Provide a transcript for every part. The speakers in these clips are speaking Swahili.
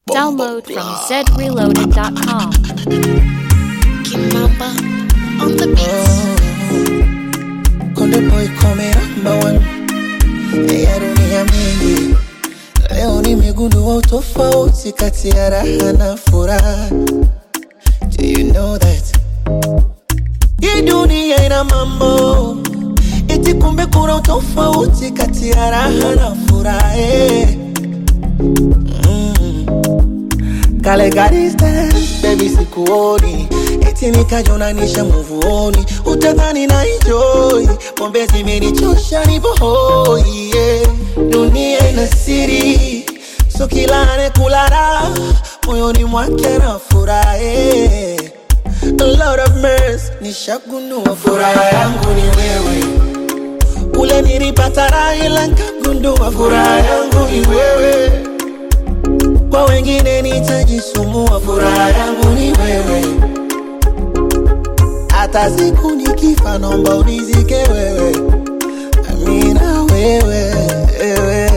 Download from zreloaded.com. Kimamba on the beats. Konde boy come number one. Ya dunia mingi. Leo nimegundua utofauti kati ya raha na furaha. Do you know that? Hii dunia ina mambo. Eti kumbe kuna utofauti kati ya raha na furaha. Kale got distance, baby sikuoni. Eti nikajonanisha muvuoni. Utadhani na enjoy, pombe zimenichosha nipo hoi, yeah. Dunia ina siri, so kila anayekulala moyoni mwake na furaha, yeah. A lot of mercy, nishagundua furaha yangu ni wewe. Ule nilipata raha ila nikagundua furaha yangu ni wewe. Kwa wengine nitajisumbua, furaha yangu ni wewe. Hata siku nikifa naomba unizike wewe. Amina wewe, wewe.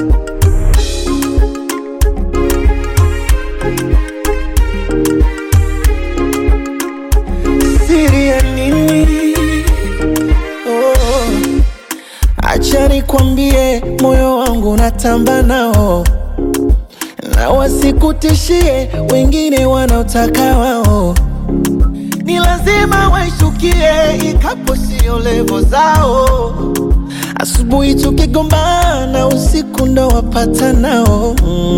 Siri ya nini? Oh. Acha nikwambie, moyo wangu natamba nao. Na wasikutishie wengine wanaotaka wao. Ni lazima waishukie ikapo sio levo zao. Asubuhi tukigombana, usiku ndo wapata nao.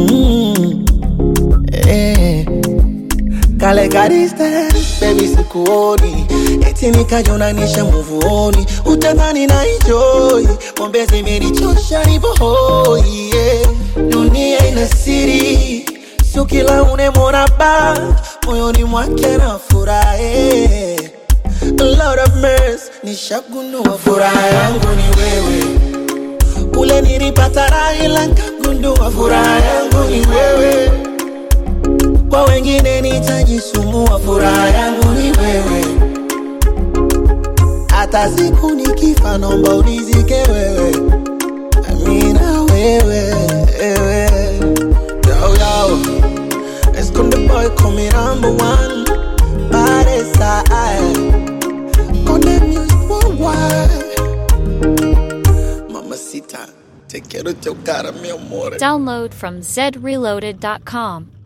Kale got distance, baby sikuoni. Eti nikajonanisha muvuoni. Utadhani na enjoy, pombe zimenichosha nipo hoi, yeah. Dunia ina siri, sio kila unemwona ba moyoni mwake na furaha, yeah. A lot of mercy, nishagundua furaha yangu ni wewe. Ule nilipata raha ila nikagundua furaha yangu ni wewe. Kwa wengine nitajisumbua, furaha yangu ni wewe. Hata siku nikifa naomba unizike wewe. Amina wewe, wewe. Yo, yo. Let's go the boy coming number one. Baresa, Konde music worldwide. Mamacita, te quiero chocar, mi amor. Download from zreloaded.com.